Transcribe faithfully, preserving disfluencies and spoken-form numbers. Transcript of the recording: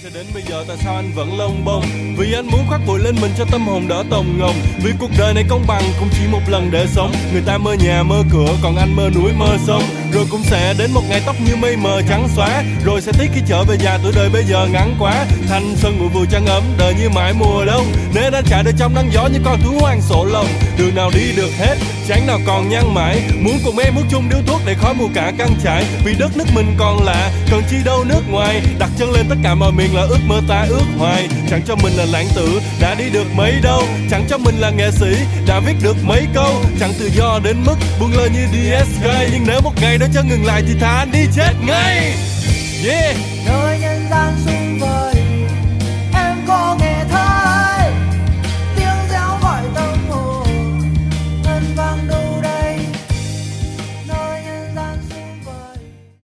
Cho đến bây giờ tại sao anh vẫn lông bông? Vì anh muốn khoác bụi lên mình cho tâm hồn đỡ tồng ngồng. Vì cuộc đời này công bằng cũng chỉ một lần để sống. Người ta mơ nhà mơ cửa còn anh mơ núi mơ sông. Rồi cũng sẽ đến một ngày tóc như mây mờ trắng xóa. Rồi sẽ tiếc khi trở về già tuổi đời bây giờ ngắn quá. Thanh xuân ngủ vùi trăng ấm đời như mãi mùa đông. Nên anh chạy đời trong nắng gió như con thú hoang sổ lồng. Đường nào đi được hết, chán nào còn nhăn mãi. Muốn cùng em hút chung điếu thuốc để khói mù cả căn trại. Vì đất nước mình còn lạ, cần chi đâu nước ngoài. Đặt chân lên tất cả mọi miền là ước mơ ta ước hoài. Chẳng cho mình là lãng tử, đã đi được mấy đâu. Chẳng cho mình là nghệ sĩ, đã viết được mấy câu. Chẳng tự do đến mức buông lời như đê ét Sky. Nhưng nếu một ngày đó cho ngừng lại thì thà anh đi chết ngay. Yeah.